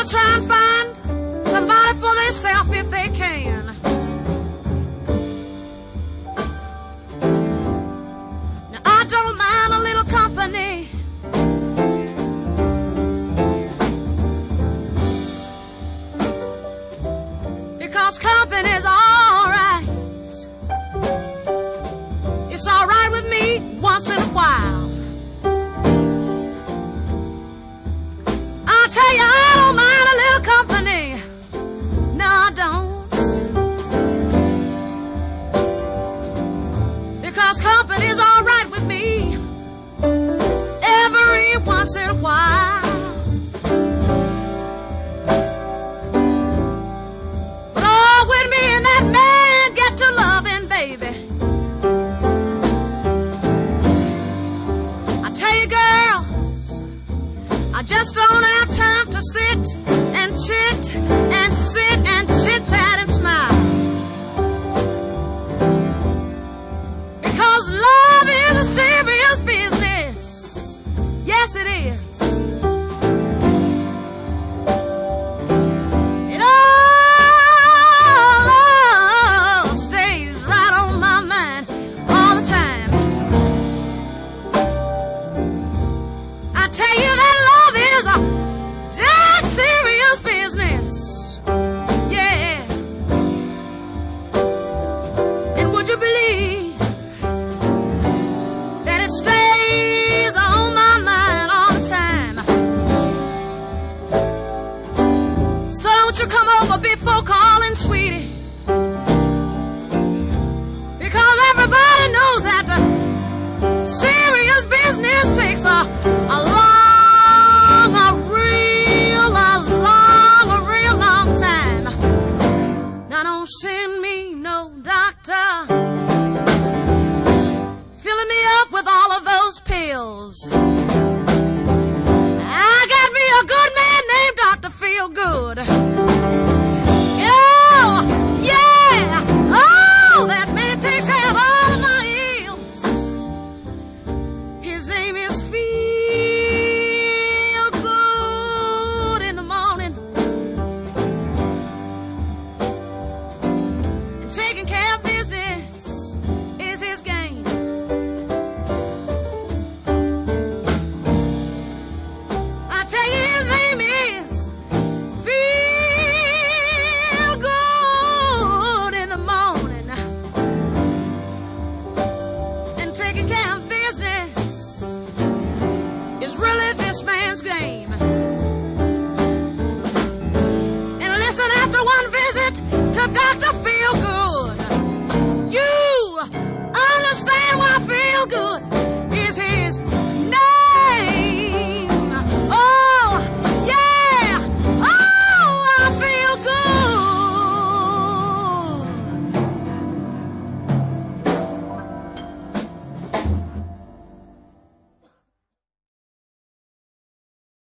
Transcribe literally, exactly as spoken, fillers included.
gonna try and find somebody for themselves if they can. Now I don't mind a little company. Because company's alright. It's alright with me once in a while. I tell you, I don't mind a little company. No, I don't. Because company's alright with me every once in a while. But oh, when me and that man get to loving, baby, I tell you, girls, I just don't have time to sit and chit and sit and chit-chat and smile. Because love is a serious business. Yes, it is. It all stays right on my mind all the time. I tell you that love is a dead serious business. Yeah. And would you believe that it stays on my mind all the time? So don't you come over before calling, sweetie, because everybody knows that uh, serious business takes a, a long, a real, a long, a real long time. Now don't send me no doctor filling me up with all of those pills. I got me a good man named Doctor Feelgood. Oh, yeah. Oh, that man takes care of all of my ills. His name is Feelgood in the morning. And taking care of business is his game. I tell you, his name is Feelgood in the morning. And taking care of business is really this man's game. And listen, after one visit to Doctor Feelgood, you understand why Feelgood